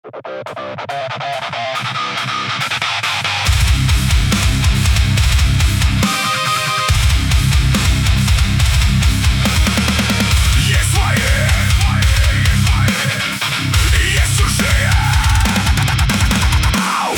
Есть свои, есть чужие. Ау!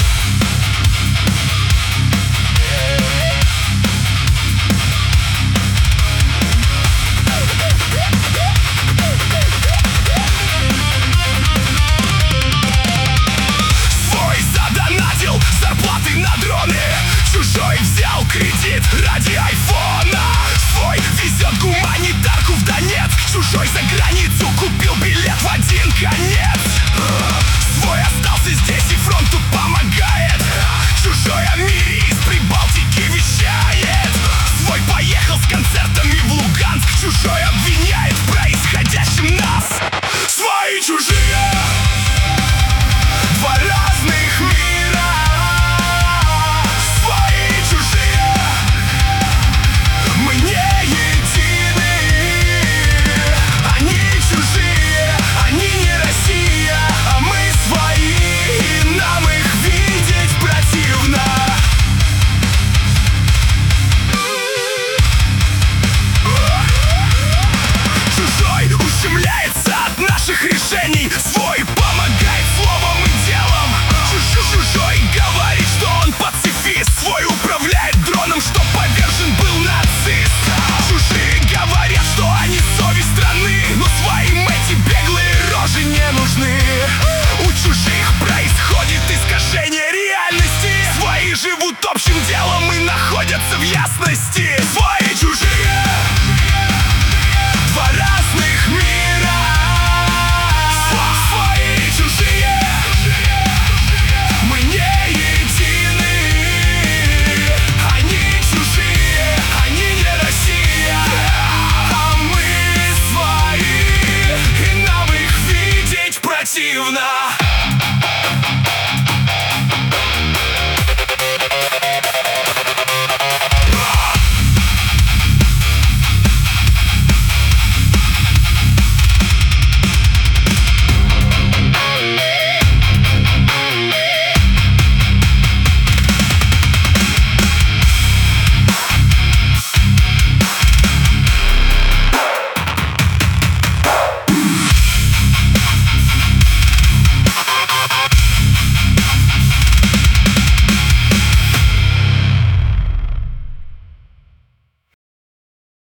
Свой задонатил зарплаты на дроны, чужой взял кредит ради айфона. Свой везет гуманитарку в Донецк, чужой за границу купил билет в один конец. Свой остался здесь и фронту помогает, чужой о мире из Прибалтики вещает. Свой поехал с концертами в Луганск, чужой обвиняет в происходящем нас. Свои чужие, два разных мира. Свои чужие, мы не едины. Они чужие, они не Россия, а мы свои, и нам их видеть противно. Чужой ущемляется от наших решений, свой помогает словом и делом. Чужой говорит, что он пацифист, свой управляет дроном, что повержен был нацист. Чужие говорят, что они совесть страны, но своим эти беглые рожи не нужны. У чужих происходит искажение реальности, свои живут общим делом и находятся в ясности. Свои чужие, два разных мира. Свои чужие, мы не едины. Они чужие, они не Россия, а мы свои, и нам их видеть противно.